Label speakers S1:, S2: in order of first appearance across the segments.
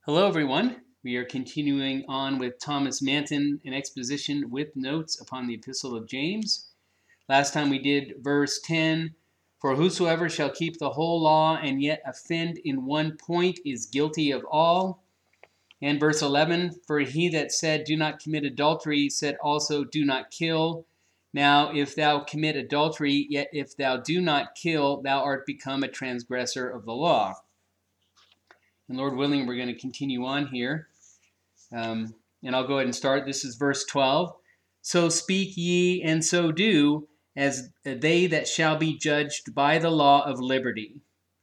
S1: Hello, everyone. We are continuing on with Thomas Manton, an exposition with notes upon the Epistle of James. Last time we did verse 10, "For whosoever shall keep the whole law and yet offend in one point is guilty of all." And verse 11, "For he that said, 'Do not commit adultery,' said also, 'Do not kill.' Now, if thou commit adultery, yet if thou do not kill, thou art become a transgressor of the law." And Lord willing, we're going to continue on here. And I'll go ahead and start. This is verse 12. "So speak ye, and so do, as they that shall be judged by the law of liberty."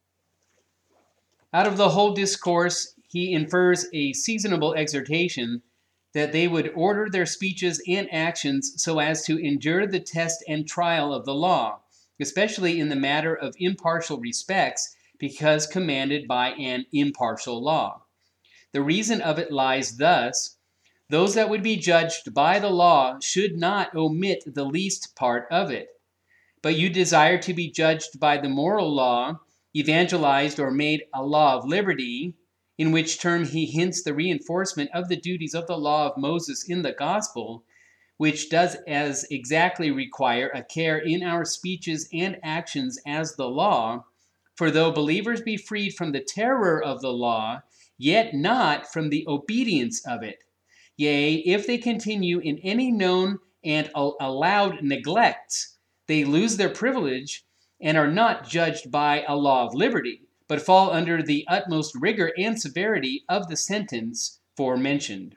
S1: Out of the whole discourse, he infers a seasonable exhortation that they would order their speeches and actions so as to endure the test and trial of the law, especially in the matter of impartial respects, because commanded by an impartial law. The reason of it lies thus: those that would be judged by the law should not omit the least part of it. But you desire to be judged by the moral law, evangelized or made a law of liberty, in which term he hints the reinforcement of the duties of the law of Moses in the gospel, which does as exactly require a care in our speeches and actions as the law. For though believers be freed from the terror of the law, yet not from the obedience of it. Yea, if they continue in any known and allowed neglects, they lose their privilege and are not judged by a law of liberty, but fall under the utmost rigor and severity of the sentence forementioned.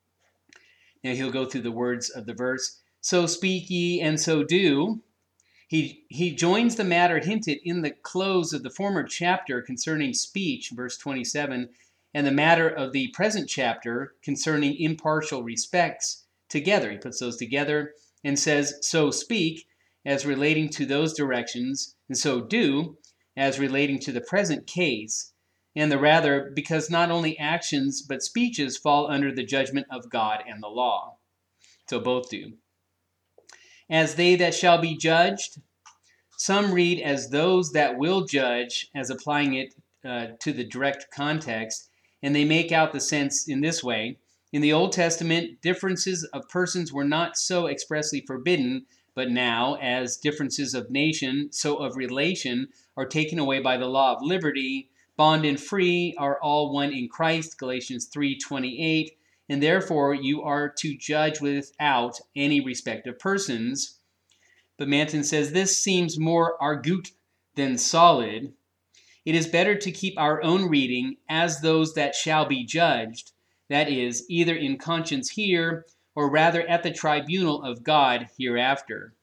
S1: Now he'll go through the words of the verse. "So speak ye, and so do." He joins the matter hinted in the close of the former chapter concerning speech, verse 27, and the matter of the present chapter concerning impartial respects together. He puts those together and says, "So speak," as relating to those directions, and "so do," as relating to the present case, and the rather because not only actions but speeches fall under the judgment of God and the law. So both do. "As they that shall be judged," some read as "those that will judge," as applying it to the direct context, and they make out the sense in this way. In the Old Testament, differences of persons were not so expressly forbidden, but now, as differences of nation, so of relation, are taken away by the law of liberty, bond and free are all one in Christ, Galatians 3:28, and therefore you are to judge without any respect of persons. But Manton says this seems more argut than solid. It is better to keep our own reading "as those that shall be judged," that is, either in conscience here, or rather at the tribunal of God hereafter.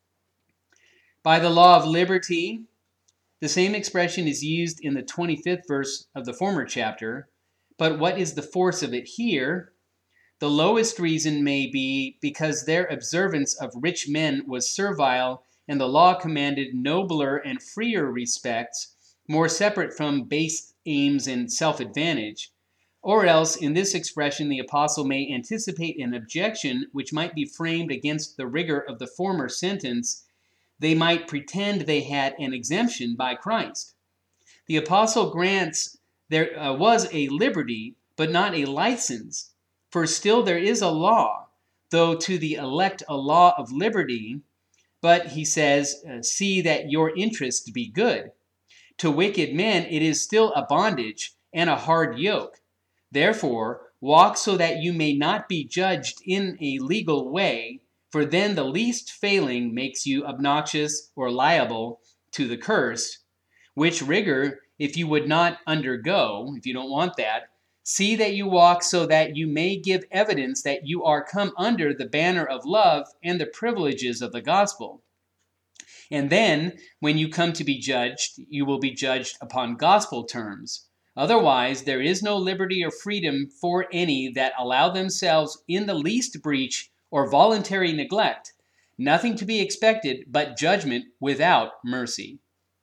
S1: By the law of liberty, the same expression is used in the 25th verse of the former chapter, but what is the force of it here? The lowest reason may be because their observance of rich men was servile, and the law commanded nobler and freer respects, more separate from base aims and self-advantage. Or else, in this expression, the apostle may anticipate an objection which might be framed against the rigor of the former sentence. They might pretend they had an exemption by Christ. The apostle grants there was a liberty, but not a license. For still there is a law, though to the elect a law of liberty. But he says, "See that your interest be good." To wicked men it is still a bondage and a hard yoke. Therefore, walk so that you may not be judged in a legal way, for then the least failing makes you obnoxious or liable to the curse, which rigor, if you would not undergo, if you don't want that, see that you walk so that you may give evidence that you are come under the banner of love and the privileges of the gospel. And then, when you come to be judged, you will be judged upon gospel terms. Otherwise, there is no liberty or freedom for any that allow themselves in the least breach or voluntary neglect. Nothing to be expected but judgment without mercy.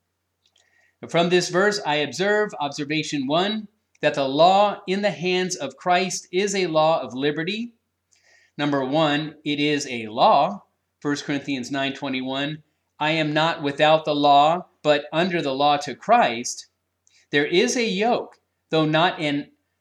S1: From this verse, I observe, observation 1, that the law in the hands of Christ is a law of liberty. Number 1, it is a law. 1 Corinthians 9:21, "I am not without the law, but under the law to Christ." There is a yoke, though not an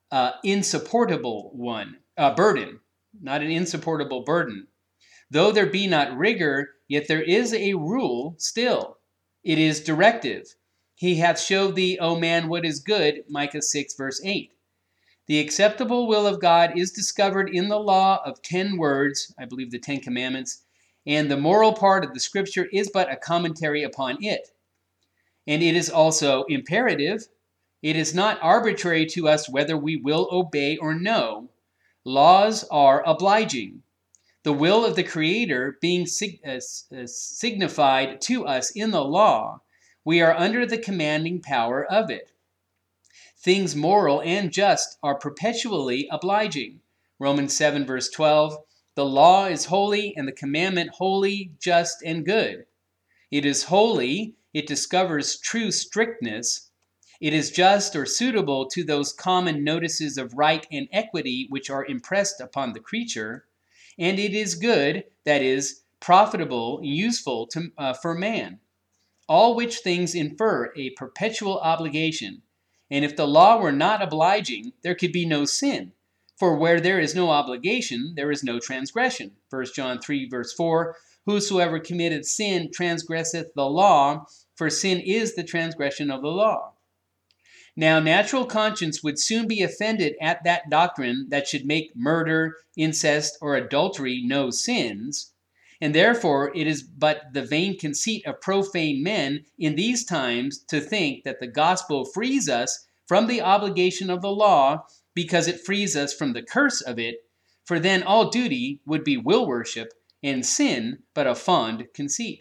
S1: insupportable burden, not an insupportable burden. Though there be not rigor, yet there is a rule still. It is directive. He hath showed thee, O man, what is good, Micah 6, verse 8. The acceptable will of God is discovered in the law of 10 words, I believe the 10 Commandments, and the moral part of the Scripture is but a commentary upon it. And it is also imperative. It is not arbitrary to us whether we will obey or no. Laws are obliging. The will of the Creator being signified to us in the law, we are under the commanding power of it. Things moral and just are perpetually obliging. Romans 7, verse 12, the law is holy and the commandment holy, just, and good. It is holy, it discovers true strictness. It is just or suitable to those common notices of right and equity which are impressed upon the creature. And it is good, that is, profitable, useful for man. All which things infer a perpetual obligation. And if the law were not obliging, there could be no sin. For where there is no obligation, there is no transgression. 1 John 3, verse 4, whosoever committeth sin transgresseth the law, for sin is the transgression of the law. Now, natural conscience would soon be offended at that doctrine that should make murder, incest, or adultery no sins, and therefore it is but the vain conceit of profane men in these times to think that the gospel frees us from the obligation of the law because it frees us from the curse of it, for then all duty would be will worship and sin but a fond conceit,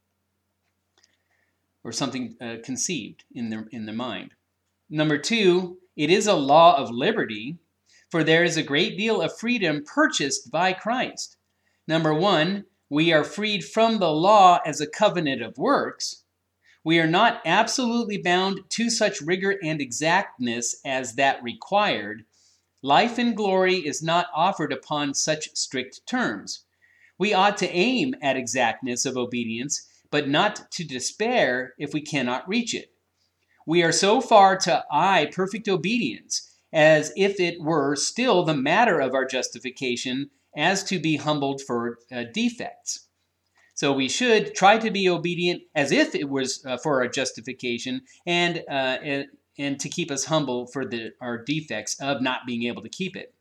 S1: or something conceived in the mind. Number 2, it is a law of liberty, for there is a great deal of freedom purchased by Christ. Number 1, we are freed from the law as a covenant of works. We are not absolutely bound to such rigor and exactness as that required. Life and glory is not offered upon such strict terms. We ought to aim at exactness of obedience, but not to despair if we cannot reach it. We are so far to eye perfect obedience, as if it were still the matter of our justification, as to be humbled for defects. So we should try to be obedient as if it was for our justification, and to keep us humble for our defects of not being able to keep it.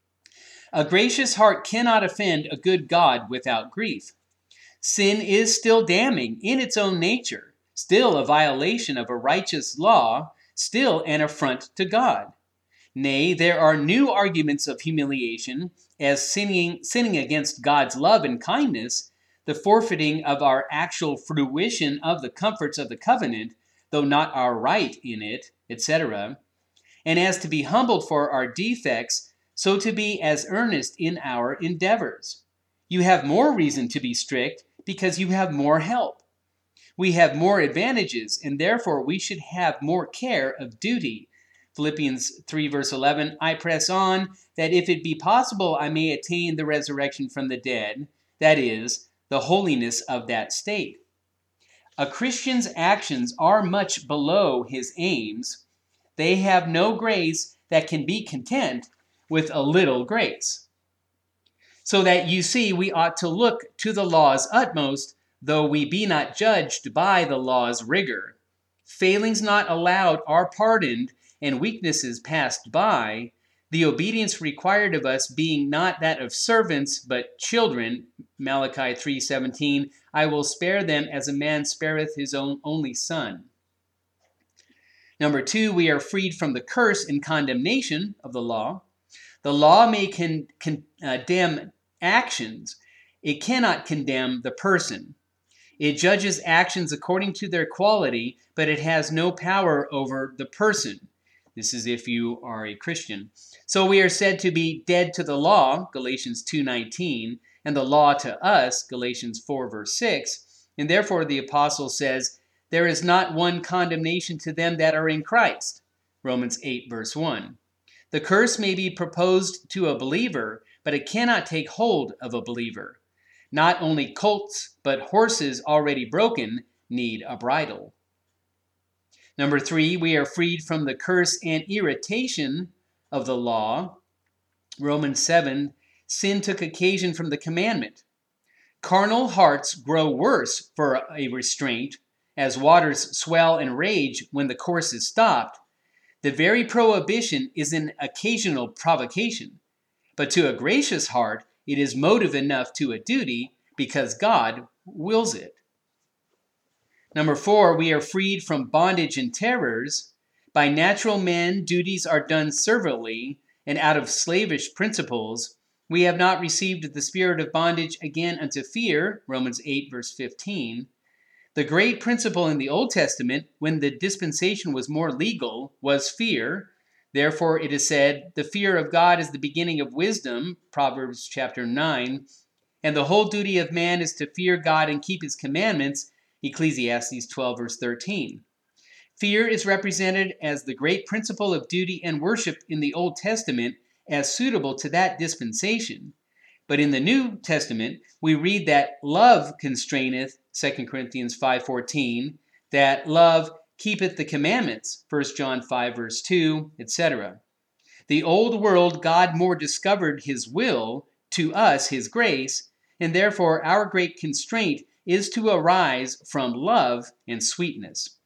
S1: A gracious heart cannot offend a good God without grief. Sin is still damning in its own nature, still a violation of a righteous law, still an affront to God. Nay, there are new arguments of humiliation, as sinning against God's love and kindness, the forfeiting of our actual fruition of the comforts of the covenant, though not our right in it, etc. And as to be humbled for our defects, so to be as earnest in our endeavors. You have more reason to be strict because you have more help. We have more advantages, and therefore we should have more care of duty. Philippians 3, verse 11, I press on, that if it be possible I may attain the resurrection from the dead, that is, the holiness of that state. A Christian's actions are much below his aims. They have no grace that can be content with a little grace. So that you see, we ought to look to the law's utmost, though we be not judged by the law's rigor. Failings not allowed are pardoned, and weaknesses passed by, the obedience required of us being not that of servants, but children, Malachi 3:17, I will spare them as a man spareth his own only son. Number 2, we are freed from the curse and condemnation of the law. The law may condemn actions. It cannot condemn the person. It judges actions according to their quality, but it has no power over the person. This is if you are a Christian. So we are said to be dead to the law, Galatians 2:19, and the law to us, Galatians 4, verse 6. And therefore the apostle says, there is not one condemnation to them that are in Christ, Romans 8, verse 1. The curse may be proposed to a believer, but it cannot take hold of a believer. Not only colts, but horses already broken need a bridle. Number 3, we are freed from the curse and irritation of the law. Romans 7, sin took occasion from the commandment. Carnal hearts grow worse for a restraint, as waters swell and rage when the course is stopped. The very prohibition is an occasional provocation, but to a gracious heart it is motive enough to a duty because God wills it. Number 4, we are freed from bondage and terrors. By natural men, duties are done servilely and out of slavish principles. We have not received the spirit of bondage again unto fear, Romans 8, verse 15. The great principle in the Old Testament, when the dispensation was more legal, was fear. Therefore, it is said, the fear of God is the beginning of wisdom, Proverbs chapter 9. And the whole duty of man is to fear God and keep his commandments, Ecclesiastes 12, verse 13. Fear is represented as the great principle of duty and worship in the Old Testament as suitable to that dispensation. But in the New Testament, we read that love constraineth, 2 Corinthians 5:14, that love keepeth the commandments, 1 John 5, verse 2, etc. The old world, God more discovered his will, to us his grace, and therefore our great constraint is to arise from love and sweetness.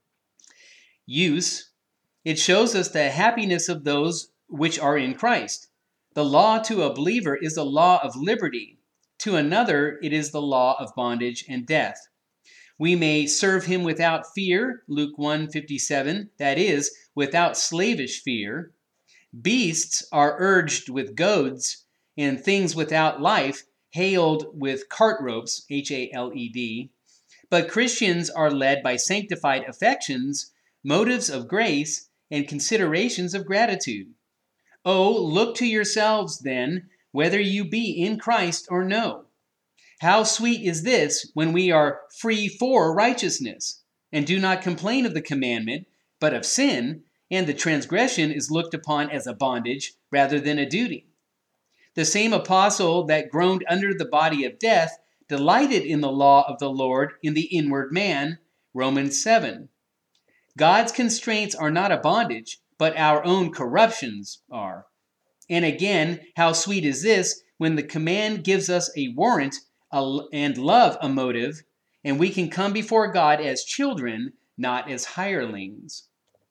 S1: Use. It shows us the happiness of those which are in Christ. The law to a believer is a law of liberty. To another, it is the law of bondage and death. We may serve him without fear, Luke 1:57, that is, without slavish fear. Beasts are urged with goads, and things without life haled with cart ropes, Haled. But Christians are led by sanctified affections, motives of grace, and considerations of gratitude. Oh, look to yourselves, then, whether you be in Christ or no. How sweet is this when we are free for righteousness, and do not complain of the commandment, but of sin, and the transgression is looked upon as a bondage rather than a duty. The same apostle that groaned under the body of death delighted in the law of the Lord in the inward man, Romans 7. God's constraints are not a bondage, but our own corruptions are. And again, how sweet is this when the command gives us a warrant and love a motive, and we can come before God as children, not as hirelings.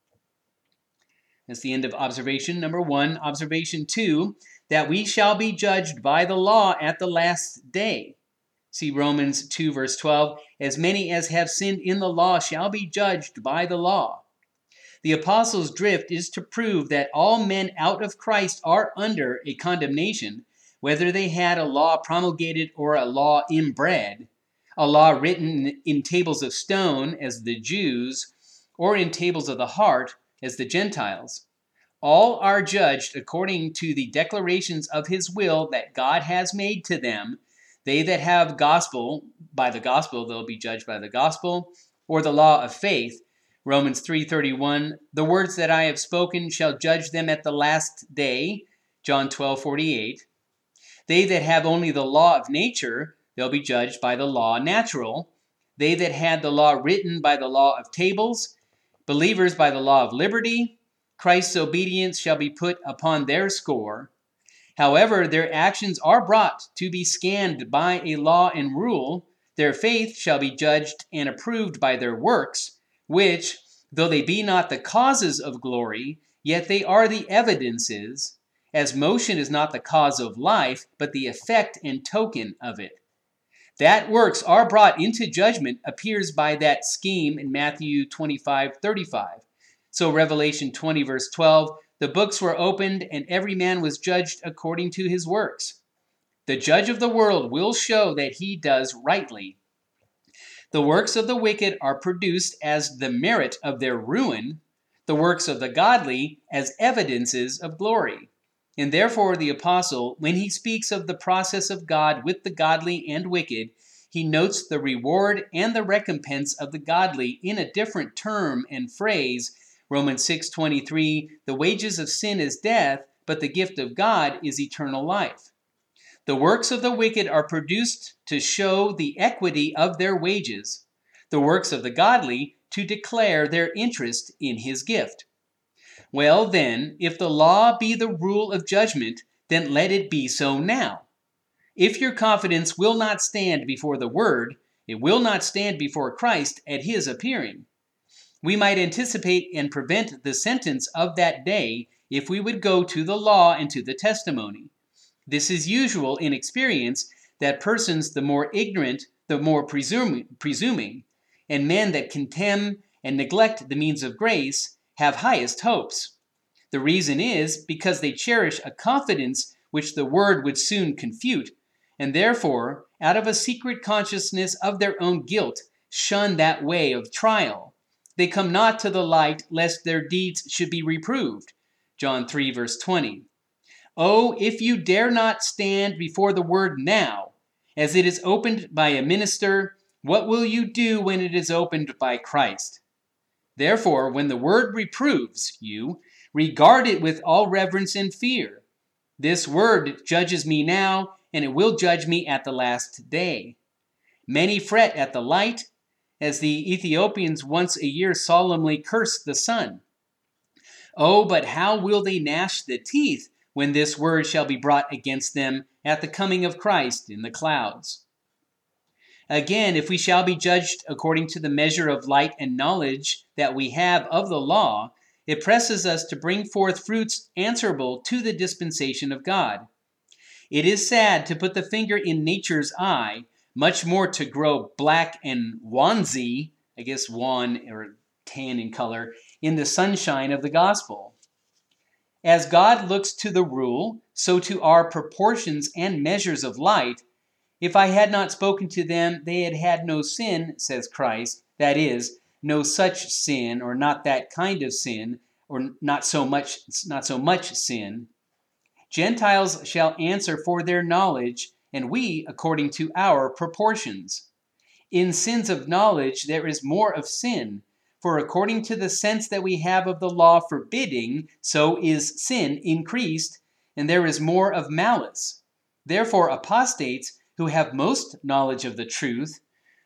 S1: That's the end of observation number 1. Observation 2, that we shall be judged by the law at the last day. See Romans 2, verse 12. As many as have sinned in the law shall be judged by the law. The apostles' drift is to prove that all men out of Christ are under a condemnation, whether they had a law promulgated or a law inbred, a law written in tables of stone, as the Jews, or in tables of the heart, as the Gentiles. All are judged according to the declarations of his will that God has made to them. They that have gospel, by the gospel they'll be judged by the gospel, or the law of faith, Romans 3:31, the words that I have spoken shall judge them at the last day, John 12:48. They that have only the law of nature, they'll be judged by the law natural. They that had the law written by the law of tables, believers by the law of liberty, Christ's obedience shall be put upon their score. However, their actions are brought to be scanned by a law and rule. Their faith shall be judged and approved by their works, which, though they be not the causes of glory, yet they are the evidences, as motion is not the cause of life, but the effect and token of it. That works are brought into judgment appears by that scheme in Matthew 25:35. So Revelation 20, verse 12, the books were opened, and every man was judged according to his works. The judge of the world will show that he does rightly. The works of the wicked are produced as the merit of their ruin, the works of the godly as evidences of glory. And therefore the apostle, when he speaks of the process of God with the godly and wicked, he notes the reward and the recompense of the godly in a different term and phrase. Romans 6:23, the wages of sin is death, but the gift of God is eternal life. The works of the wicked are produced to show the equity of their wages, the works of the godly to declare their interest in his gift. Well then, if the law be the rule of judgment, then let it be so now. If your confidence will not stand before the word, it will not stand before Christ at his appearing. We might anticipate and prevent the sentence of that day if we would go to the law and to the testimony. This is usual in experience, that persons the more ignorant, the more presuming, and men that contemn and neglect the means of grace have highest hopes. The reason is because they cherish a confidence which the word would soon confute, and therefore, out of a secret consciousness of their own guilt, shun that way of trial. They come not to the light, lest their deeds should be reproved. John 3, verse 20. Oh, if you dare not stand before the word now, as it is opened by a minister, what will you do when it is opened by Christ? Therefore, when the word reproves you, regard it with all reverence and fear. This word judges me now, and it will judge me at the last day. Many fret at the light, as the Ethiopians once a year solemnly curse the sun. Oh, but how will they gnash the teeth when this word shall be brought against them at the coming of Christ in the clouds? Again, if we shall be judged according to the measure of light and knowledge that we have of the law, it presses us to bring forth fruits answerable to the dispensation of God. It is sad to put the finger in nature's eye, much more to grow black and wansy, I guess wan or tan in color, in the sunshine of the gospel. As God looks to the rule, so to our proportions and measures of light. If I had not spoken to them, they had had no sin, says Christ, that is, no such sin, or not that kind of sin, or not so much sin. Gentiles shall answer for their knowledge, and we according to our proportions. In sins of knowledge there is more of sin, for according to the sense that we have of the law forbidding, so is sin increased, and there is more of malice. Therefore apostates, who have most knowledge of the truth,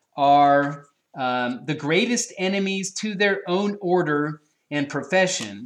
S1: are the greatest enemies to their own order and profession.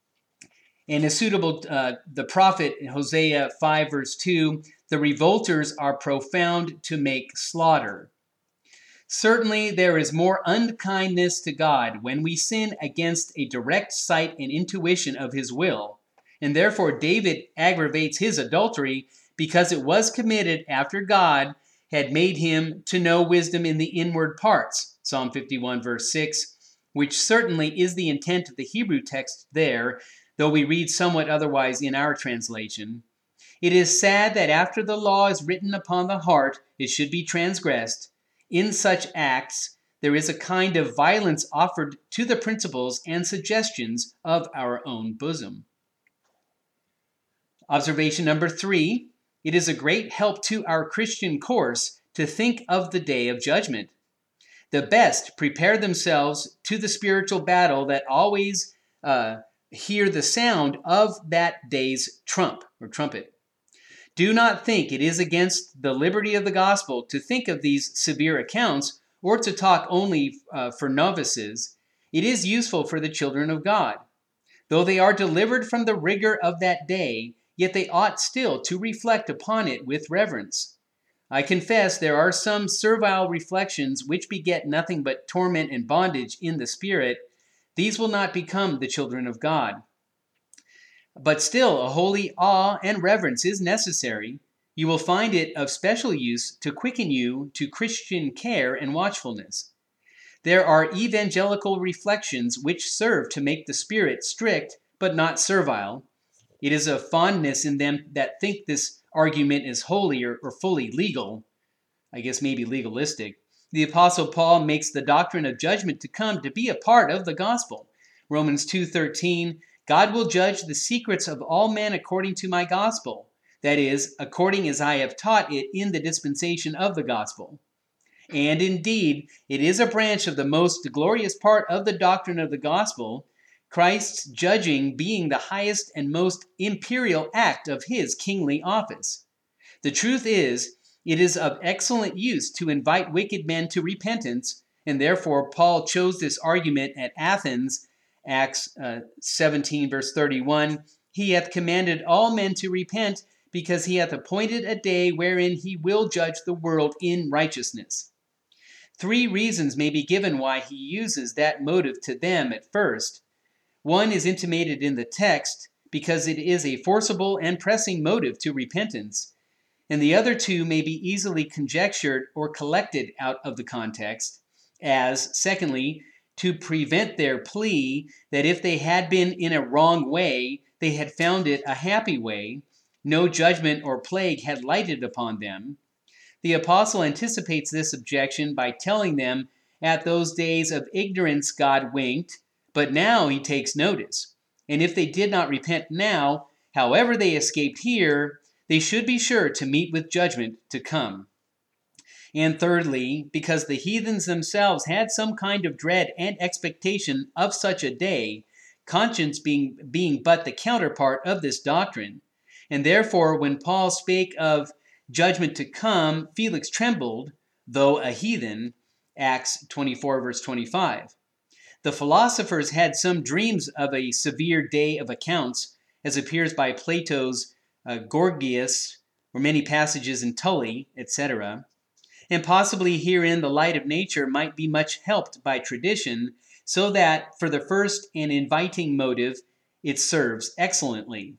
S1: And as suitable, the prophet in Hosea 5 verse 2, the revolters are profound to make slaughter. Certainly there is more unkindness to God when we sin against a direct sight and intuition of his will. And therefore David aggravates his adultery because it was committed after God had made him to know wisdom in the inward parts. Psalm 51 verse 6, which certainly is the intent of the Hebrew text there, though we read somewhat otherwise in our translation. It is sad that after the law is written upon the heart, it should be transgressed. In such acts, there is a kind of violence offered to the principles and suggestions of our own bosom. Observation number 3, it is a great help to our Christian course to think of the day of judgment. The best prepare themselves to the spiritual battle that always hear the sound of that day's trump or trumpet. Do not think it is against the liberty of the gospel to think of these severe accounts or to talk only for novices. It is useful for the children of God. Though they are delivered from the rigor of that day, yet they ought still to reflect upon it with reverence. I confess there are some servile reflections which beget nothing but torment and bondage in the spirit. These will not become the children of God. But still, a holy awe and reverence is necessary. You will find it of special use to quicken you to Christian care and watchfulness. There are evangelical reflections which serve to make the spirit strict, but not servile. It is a fondness in them that think this argument is wholly or fully legal, I guess maybe legalistic. The Apostle Paul makes the doctrine of judgment to come to be a part of the gospel. Romans 2:13, God will judge the secrets of all men according to my gospel, that is, according as I have taught it in the dispensation of the gospel. And indeed, it is a branch of the most glorious part of the doctrine of the gospel, Christ's judging being the highest and most imperial act of his kingly office. The truth is, it is of excellent use to invite wicked men to repentance, and therefore Paul chose this argument at Athens Acts 17, verse 31, he hath commanded all men to repent, because he hath appointed a day wherein he will judge the world in righteousness. 3 reasons may be given why he uses that motive to them at first. One is intimated in the text, because it is a forcible and pressing motive to repentance, and the other 2 may be easily conjectured or collected out of the context, as, secondly, to prevent their plea that if they had been in a wrong way, they had found it a happy way, no judgment or plague had lighted upon them. The apostle anticipates this objection by telling them at those days of ignorance God winked, but now he takes notice. And if they did not repent now, however they escaped here, they should be sure to meet with judgment to come. And thirdly, because the heathens themselves had some kind of dread and expectation of such a day, conscience being but the counterpart of this doctrine. And therefore, when Paul spake of judgment to come, Felix trembled, though a heathen, Acts 24, verse 25. The philosophers had some dreams of a severe day of accounts, as appears by Plato's Gorgias, or many passages in Tully, etc. And possibly herein the light of nature might be much helped by tradition, so that for the first and inviting motive it serves excellently.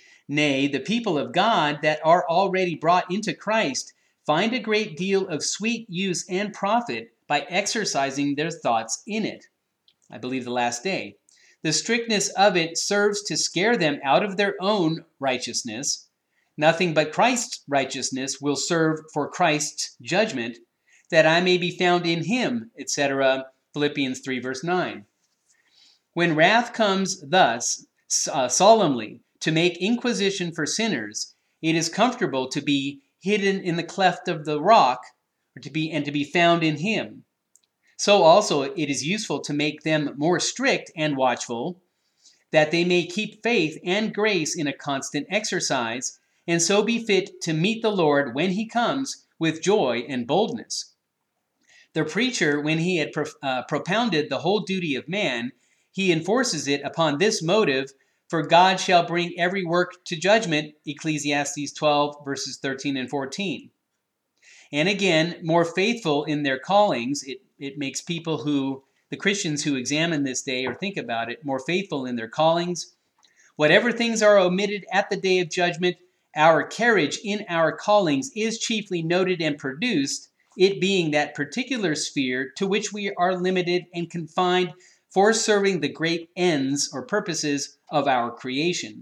S1: Nay, the people of God that are already brought into Christ find a great deal of sweet use and profit by exercising their thoughts in it. I believe the last day. The strictness of it serves to scare them out of their own righteousness. Nothing but Christ's righteousness will serve for Christ's judgment, that I may be found in him, etc. Philippians 3, verse 9. When wrath comes thus solemnly to make inquisition for sinners, it is comfortable to be hidden in the cleft of the rock, or to be found in him. So also it is useful to make them more strict and watchful, that they may keep faith and grace in a constant exercise, and so be fit to meet the Lord when he comes with joy and boldness. The preacher, when he had propounded the whole duty of man, he enforces it upon this motive, for God shall bring every work to judgment, Ecclesiastes 12, verses 13 and 14. And again, more faithful in their callings, it makes people the Christians who examine this day or think about it, more faithful in their callings. Whatever things are omitted at the day of judgment, our carriage in our callings is chiefly noted and produced, it being that particular sphere to which we are limited and confined for serving the great ends or purposes of our creation.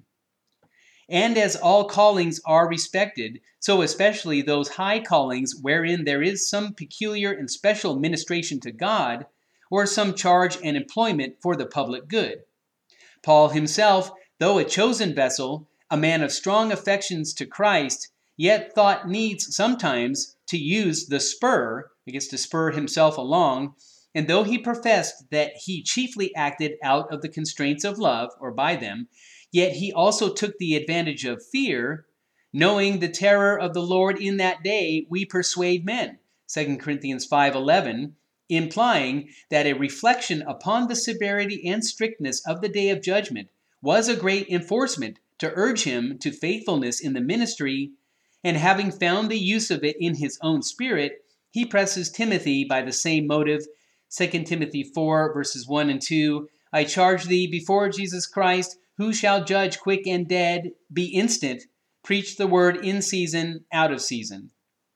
S1: And as all callings are respected, so especially those high callings wherein there is some peculiar and special ministration to God, or some charge and employment for the public good. Paul himself, though a chosen vessel, a man of strong affections to Christ, yet thought needs sometimes to use the spur, to spur himself along, and though he professed that he chiefly acted out of the constraints of love, or by them, yet he also took the advantage of fear, knowing the terror of the Lord in that day we persuade men, 2 Corinthians 5:11, implying that a reflection upon the severity and strictness of the day of judgment was a great enforcement to urge him to faithfulness in the ministry, and having found the use of it in his own spirit, he presses Timothy by the same motive, 2 Timothy 4, verses 1 and 2, I charge thee before Jesus Christ, who shall judge quick and dead, be instant, preach the word in season, out of season.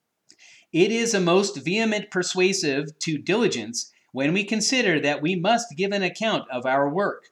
S1: It is a most vehement persuasive to diligence when we consider that we must give an account of our work.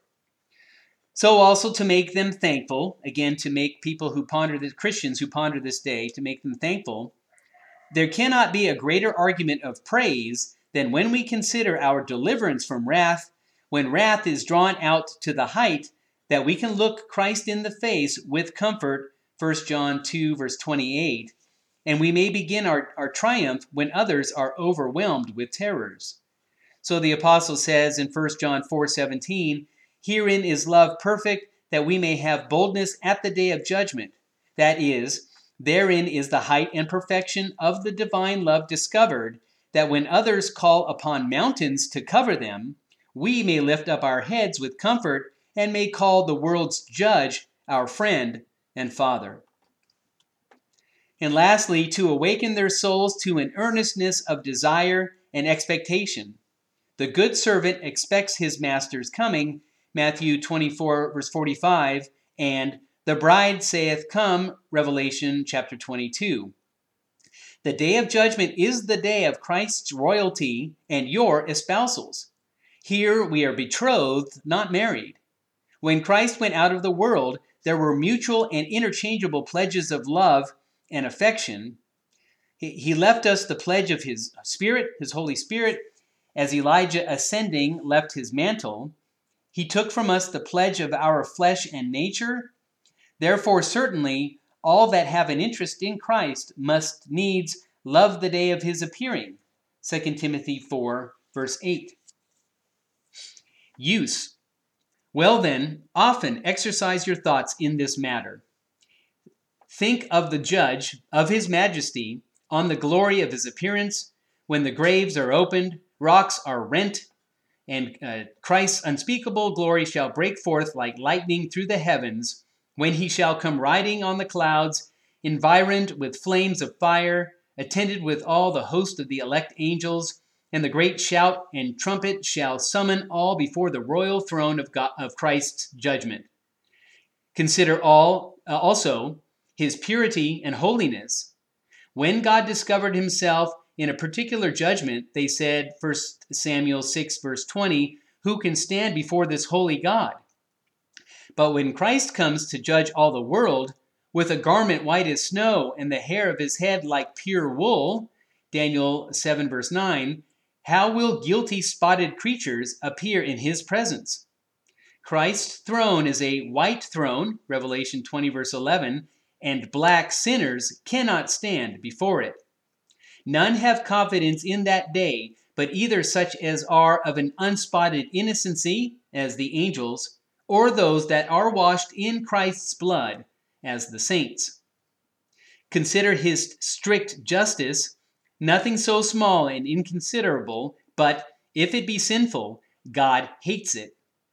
S1: So also to make them thankful, again to make people who ponder this, Christians who ponder this day, to make them thankful, there cannot be a greater argument of praise than when we consider our deliverance from wrath, when wrath is drawn out to the height that we can look Christ in the face with comfort, 1 John 2, verse 28, and we may begin our triumph when others are overwhelmed with terrors. So the apostle says in 1 John 4:17, herein is love perfect, that we may have boldness at the day of judgment. That is, therein is the height and perfection of the divine love discovered, that when others call upon mountains to cover them, we may lift up our heads with comfort and may call the world's judge our friend and Father. And lastly, to awaken their souls to an earnestness of desire and expectation. The good servant expects his master's coming, Matthew 24, verse 45, and the bride saith, Come, Revelation chapter 22. The day of judgment is the day of Christ's royalty and your espousals. Here we are betrothed, not married. When Christ went out of the world, there were mutual and interchangeable pledges of love and affection. He left us the pledge of his Spirit, his Holy Spirit, as Elijah ascending left his mantle. He took from us the pledge of our flesh and nature. Therefore, certainly, all that have an interest in Christ must needs love the day of his appearing. 2 Timothy 4, verse 8. Use. Well then, often exercise your thoughts in this matter. Think of the judge, of his majesty, on the glory of his appearance, when the graves are opened, rocks are rent, and Christ's unspeakable glory shall break forth like lightning through the heavens, when he shall come riding on the clouds, environed with flames of fire, attended with all the host of the elect angels, and the great shout and trumpet shall summon all before the royal throne of God, of Christ's judgment. Consider also his purity and holiness. When God discovered himself in a particular judgment, they said, 1 Samuel 6, verse 20, who can stand before this holy God? But when Christ comes to judge all the world, with a garment white as snow and the hair of his head like pure wool, Daniel 7, verse 9, how will guilty spotted creatures appear in his presence? Christ's throne is a white throne, Revelation 20, verse 11, and black sinners cannot stand before it. None have confidence in that day, but either such as are of an unspotted innocency, as the angels, or those that are washed in Christ's blood, as the saints. Consider his strict justice, nothing so small and inconsiderable, but if it be sinful, God hates it.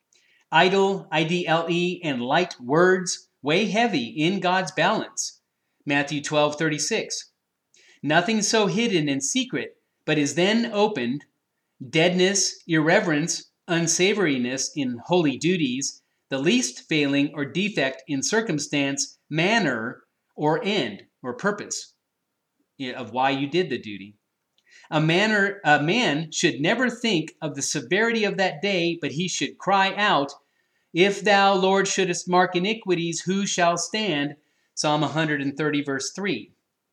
S1: Idle, idle, and light words weigh heavy in God's balance. Matthew 12:36. Nothing so hidden and secret, but is then opened. Deadness, irreverence, unsavoriness in holy duties, the least failing or defect in circumstance, manner, or end, or purpose of why you did the duty. A man should never think of the severity of that day, but he should cry out, If thou, Lord, shouldest mark iniquities, who shall stand? Psalm 130, verse 3.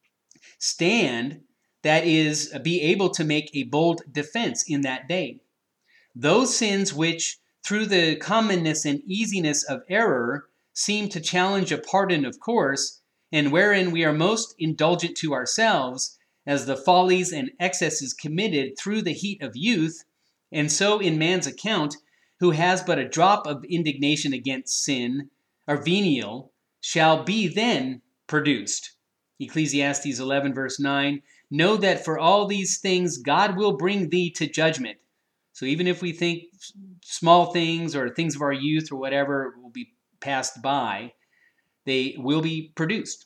S1: Stand, that is, be able to make a bold defense in that day. Those sins which, through the commonness and easiness of error, seem to challenge a pardon of course, and wherein we are most indulgent to ourselves, as the follies and excesses committed through the heat of youth, and so in man's account, who has but a drop of indignation against sin, or venial, shall be then produced. Ecclesiastes 11, verse 9, know that for all these things God will bring thee to judgment. So even if we think small things or things of our youth or whatever will be passed by, they will be produced.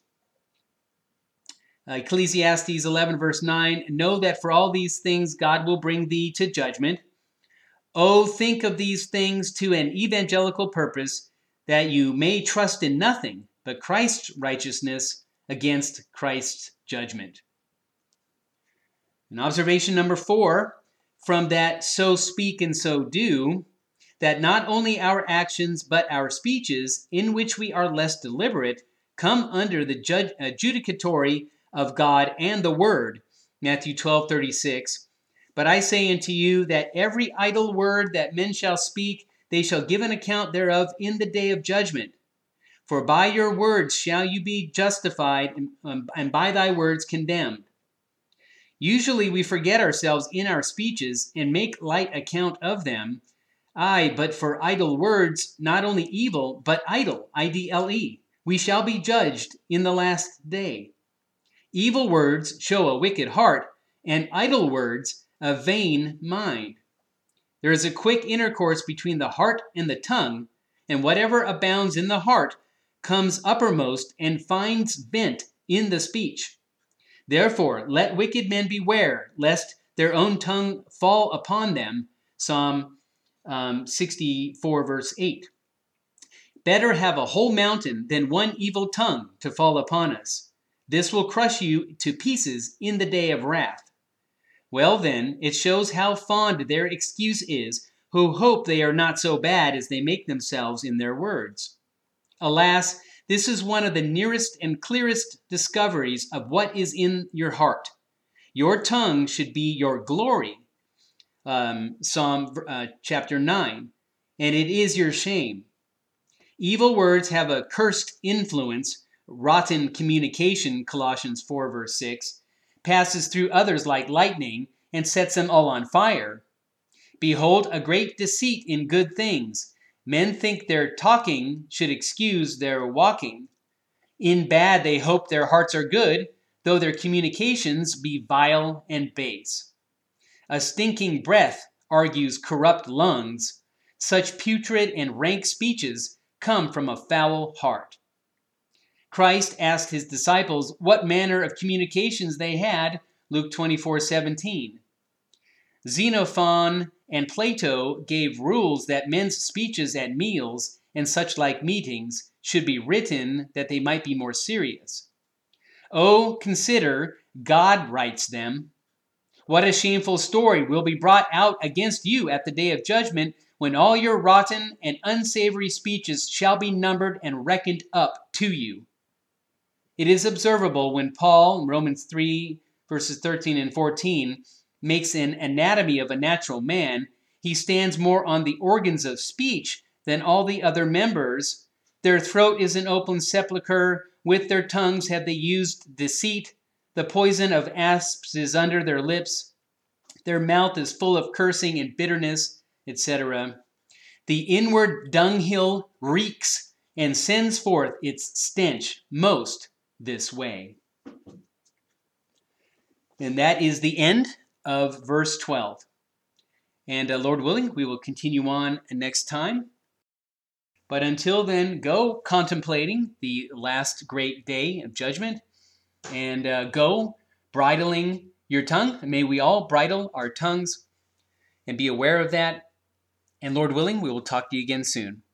S1: Ecclesiastes 11, verse 9, know that for all these things God will bring thee to judgment. Oh, think of these things to an evangelical purpose, that you may trust in nothing but Christ's righteousness against Christ's judgment. And observation number 4, from that so speak and so do, that not only our actions but our speeches, in which we are less deliberate, come under the judicatory of God and the Word. Matthew 12:36. But I say unto you that every idle word that men shall speak, they shall give an account thereof in the day of judgment. For by your words shall you be justified, and by thy words condemned. Usually we forget ourselves in our speeches and make light account of them. Aye, but for idle words, not only evil, but idle, idle, we shall be judged in the last day. Evil words show a wicked heart, and idle words a vain mind. There is a quick intercourse between the heart and the tongue, and whatever abounds in the heart comes uppermost and finds vent in the speech. Therefore, let wicked men beware, lest their own tongue fall upon them. Psalm 64, verse 8. Better have a whole mountain than one evil tongue to fall upon us. This will crush you to pieces in the day of wrath. Well then, it shows how fond their excuse is, who hope they are not so bad as they make themselves in their words. Alas, this is one of the nearest and clearest discoveries of what is in your heart. Your tongue should be your glory, Psalm chapter 9, and it is your shame. Evil words have a cursed influence. Rotten communication, Colossians 4, verse 6, passes through others like lightning and sets them all on fire. Behold, a great deceit in good things. Men think their talking should excuse their walking. In bad they hope their hearts are good, though their communications be vile and base. A stinking breath argues corrupt lungs. Such putrid and rank speeches come from a foul heart. Christ asked his disciples what manner of communications they had, Luke 24:17. Xenophon and Plato gave rules that men's speeches at meals and such like meetings should be written that they might be more serious. Oh, consider, God writes them. What a shameful story will be brought out against you at the day of judgment, when all your rotten and unsavory speeches shall be numbered and reckoned up to you. It is observable when Paul, in Romans 3, verses 13 and 14, makes an anatomy of a natural man, he stands more on the organs of speech than all the other members. Their throat is an open sepulchre. With their tongues have they used deceit. The poison of asps is under their lips. Their mouth is full of cursing and bitterness, etc. The inward dunghill reeks and sends forth its stench most this way. And that is the end of verse 12. And Lord willing, we will continue on next time. But until then, go contemplating the last great day of judgment, and go bridling your tongue. May we all bridle our tongues and be aware of that. And Lord willing, we will talk to you again soon.